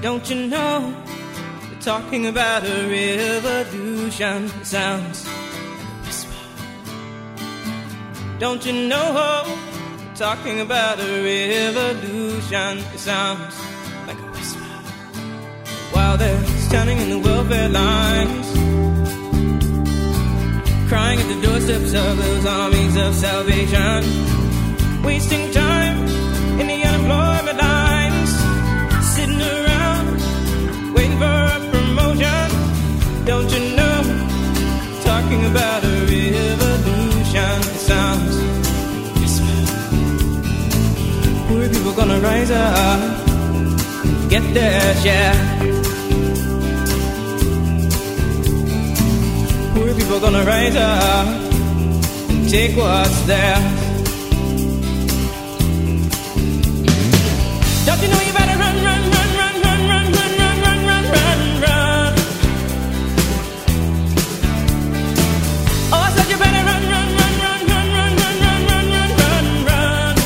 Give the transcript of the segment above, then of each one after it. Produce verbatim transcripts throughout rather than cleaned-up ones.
Don't you know we're talking about a revolution? It sounds like a whisper. Don't you know we're talking about a revolution? It sounds like a whisper. While they're standing in the welfare lines, crying at the doorsteps of those armies of salvation, wasting time in the unemployment lines, sitting around waiting for a promotion. Don't you know, talking about a revolution? It sounds whisper. Poor people gonna rise up, get their share. Poor people gonna rise up and take what's theirs. Don't you know you better run, run, run, run, run, run, run, run, run, run, run, run. Oh, I said you better run, run, run, run, run, run, run, run, run, run, run, run.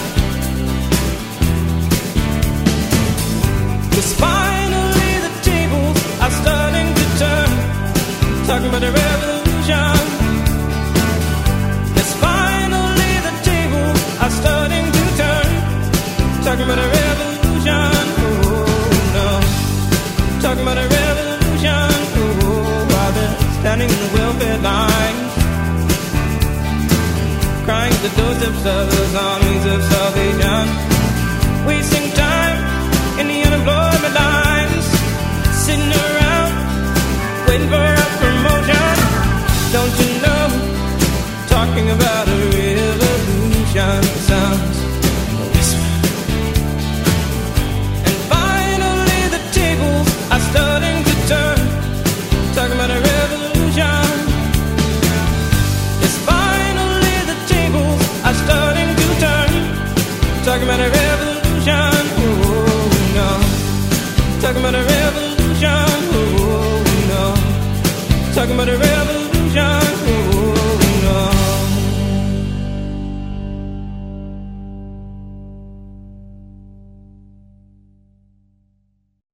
'Cause finally the tables are starting to turn, talking about a revolution. 'Cause finally the tables are starting to turn, talking about a revolution. Oh no, talking about a revolution. Oh, while they're standing in the welfare lines, crying at the doorsteps of those armies of salvation, wasting time in the unemployment lines, sitting around waiting for a promotion. Don't you know, talking about a revolution sounds a whisper. And finally the tables are starting to turn, talking about a revolution. Yes, finally the tables are starting to turn, talking about a revolution. Oh no, talking about a revolution. Oh no, talking about a revolution. Oh,